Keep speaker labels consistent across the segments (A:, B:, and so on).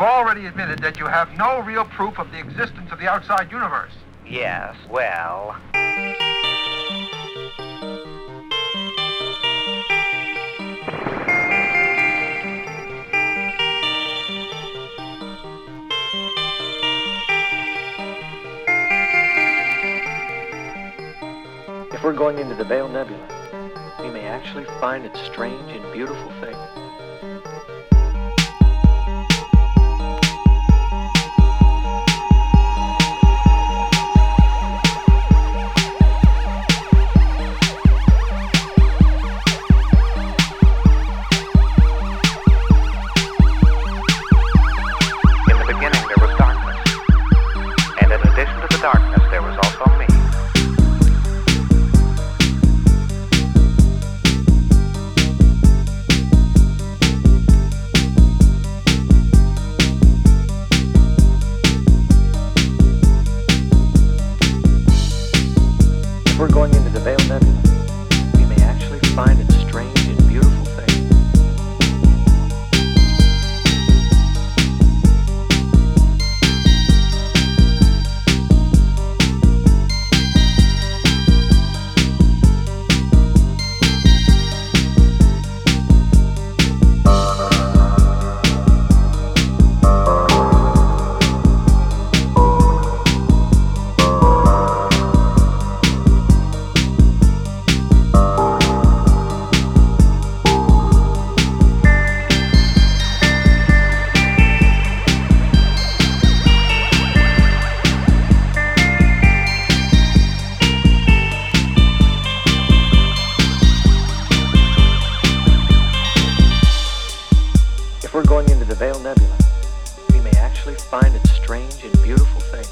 A: already admitted that you have no real proof of the existence of the outside universe.
B: Yes, well...
C: If we're going into the Veil Nebula, we may actually find its strange and beautiful thing.
B: In the beginning there was darkness, and in addition to the darkness there was also me.
C: If we're going into the Veil Nebula, we may actually find its strange and beautiful thing. If we're going into the Veil Nebula, we may actually find its strange and beautiful thing.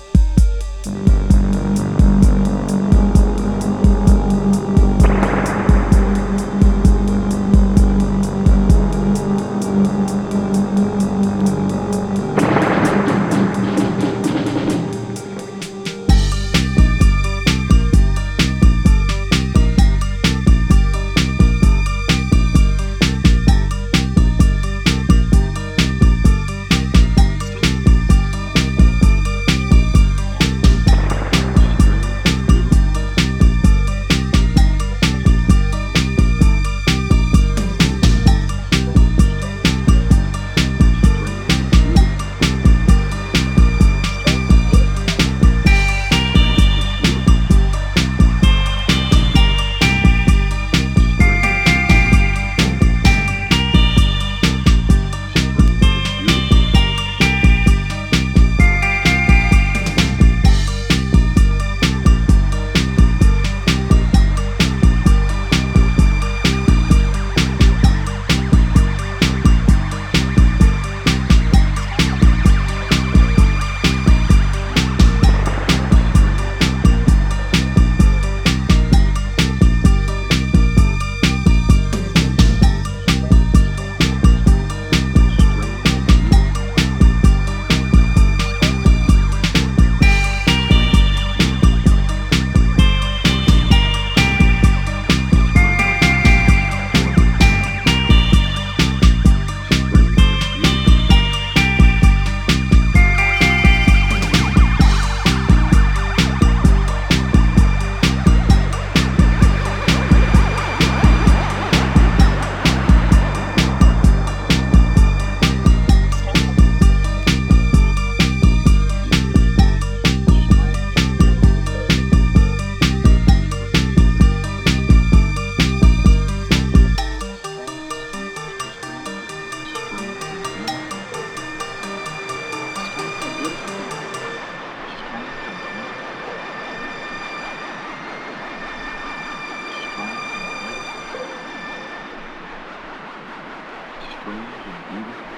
C: Strange and beautiful.